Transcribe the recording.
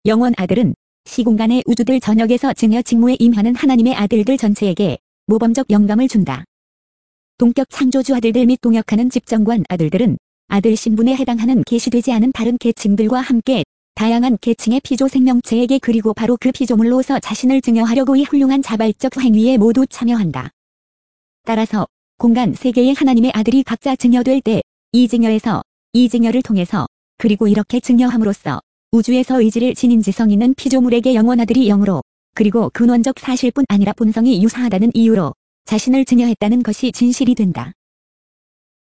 영원 아들은 시공간의 우주들 전역에서 증여 직무에 임하는 하나님의 아들들 전체에게 모범적 영감을 준다. 동격 창조주 아들들 및 동역하는 집정관 아들들은 아들 신분에 해당하는 계시되지 않은 다른 계층들과 함께 다양한 계층의 피조 생명체에게 그리고 바로 그 피조물로서 자신을 증여하려고 이 훌륭한 자발적 행위에 모두 참여한다. 따라서 공간 세계의 하나님의 아들이 각자 증여될 때 이 증여에서 이 증여를 통해서 그리고 이렇게 증여함으로써 우주에서 의지를 지닌 지성 있는 피조물에게 영원 아들이 영으로 그리고 근원적 사실뿐 아니라 본성이 유사하다는 이유로 자신을 증여했다는 것이 진실이 된다.